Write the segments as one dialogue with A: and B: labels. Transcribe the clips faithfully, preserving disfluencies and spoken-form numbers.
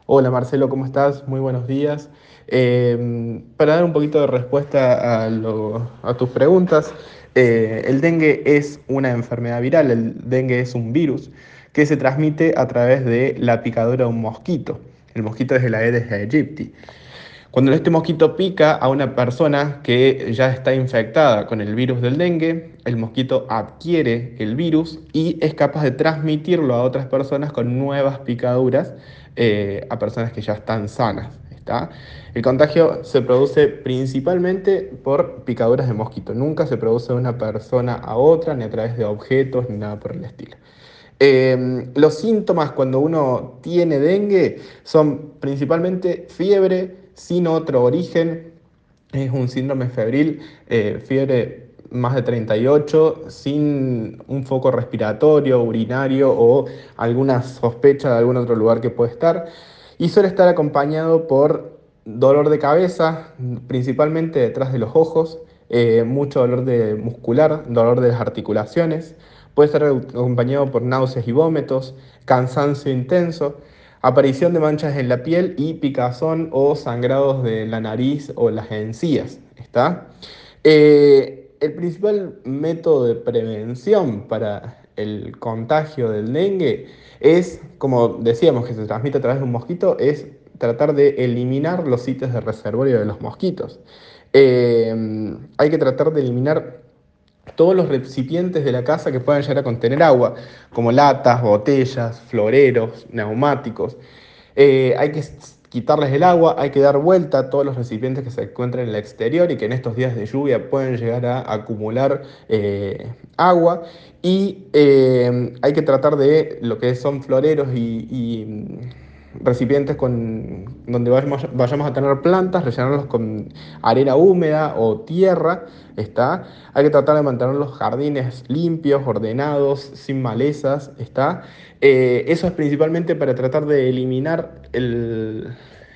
A: Hola Marcelo, ¿cómo estás? Muy buenos días. Eh, para dar un poquito de respuesta a, lo- a tus preguntas, eh, el dengue es una enfermedad viral, el dengue es un virus que se transmite a través de la picadura de un mosquito. El mosquito es el Aedes aegypti. Cuando este mosquito pica a una persona que ya está infectada con el virus del dengue, el mosquito adquiere el virus y es capaz de transmitirlo a otras personas con nuevas picaduras eh, a personas que ya están sanas. ¿Está? El contagio se produce principalmente por picaduras de mosquito. Nunca se produce de una persona a otra, ni a través de objetos, ni nada por el estilo. Eh, los síntomas cuando uno tiene dengue son principalmente fiebre sin otro origen, es un síndrome febril, eh, fiebre más de treinta y ocho, sin un foco respiratorio, urinario o alguna sospecha de algún otro lugar que puede estar. Y suele estar acompañado por dolor de cabeza, principalmente detrás de los ojos, eh, mucho dolor de muscular, dolor de las articulaciones. Puede estar acompañado por náuseas y vómitos, cansancio intenso, aparición de manchas en la piel y picazón o sangrados de la nariz o las encías. ¿Está? Eh, el principal método de prevención para el contagio del dengue es, como decíamos, que se transmite a través de un mosquito, es tratar de eliminar los sitios de reservorio de los mosquitos. Eh, hay que tratar de eliminar todos los recipientes de la casa que puedan llegar a contener agua, como latas, botellas, floreros, neumáticos. Eh, hay que quitarles el agua, hay que dar vuelta a todos los recipientes que se encuentran en el exterior y que en estos días de lluvia pueden llegar a acumular eh, agua. Y eh, hay que tratar de lo que son floreros y, y recipientes con, donde vayamos, vayamos a tener plantas, rellenarlos con arena húmeda o tierra, ¿está? Hay que tratar de mantener los jardines limpios, ordenados, sin malezas, ¿está? Eh, eso es principalmente para tratar de eliminar el,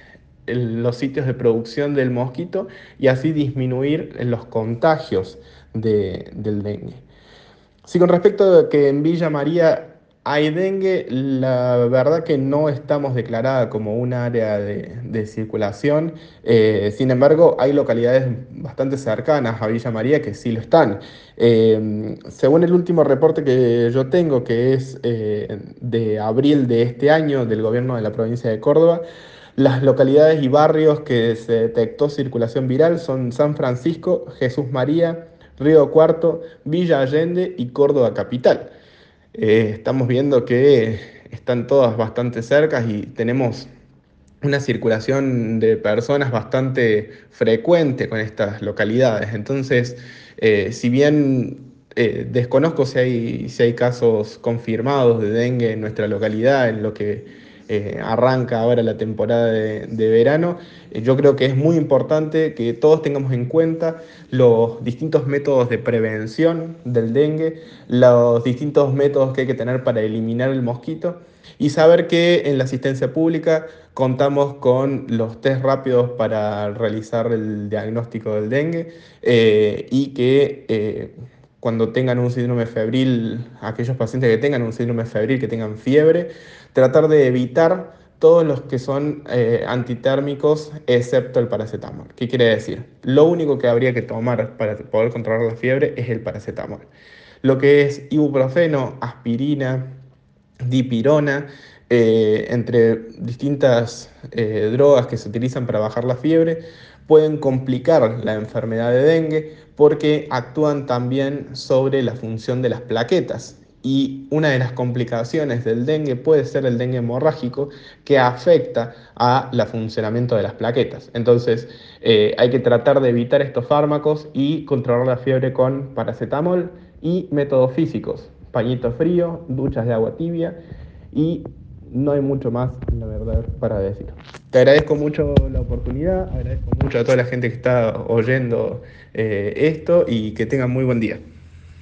A: el, los sitios de producción del mosquito y así disminuir los contagios de, del dengue. Sí, con respecto a que en Villa María hay dengue, la verdad que no estamos declarada como un área de, de circulación. Eh, sin embargo, hay localidades bastante cercanas a Villa María que sí lo están. Eh, según el último reporte que yo tengo, que es eh, de abril de este año del gobierno de la provincia de Córdoba, las localidades y barrios que se detectó circulación viral son San Francisco, Jesús María, Río Cuarto, Villa Allende y Córdoba Capital. Eh, estamos viendo que están todas bastante cercas y tenemos una circulación de personas bastante frecuente con estas localidades. Entonces, eh, si bien eh, desconozco si hay, si hay casos confirmados de dengue en nuestra localidad, en lo que eh, arranca ahora la temporada de, de verano, eh, yo creo que es muy importante que todos tengamos en cuenta los distintos métodos de prevención del dengue, los distintos métodos que hay que tener para eliminar el mosquito y saber que en la asistencia pública contamos con los test rápidos para realizar el diagnóstico del dengue eh, y que eh, cuando tengan un síndrome febril, aquellos pacientes que tengan un síndrome febril, que tengan fiebre, tratar de evitar todos los que son eh, antitérmicos excepto el paracetamol. ¿Qué quiere decir? Lo único que habría que tomar para poder controlar la fiebre es el paracetamol. Lo que es ibuprofeno, aspirina, dipirona, eh, entre distintas eh, drogas que se utilizan para bajar la fiebre, pueden complicar la enfermedad de dengue porque actúan también sobre la función de las plaquetas. Y una de las complicaciones del dengue puede ser el dengue hemorrágico que afecta a la funcionamiento de las plaquetas. Entonces eh, hay que tratar de evitar estos fármacos y controlar la fiebre con paracetamol y métodos físicos, pañito frío, duchas de agua tibia y no hay mucho más, la verdad, para decir. Te agradezco mucho la oportunidad, agradezco mucho a toda la gente que está oyendo eh, esto y que tengan muy buen día.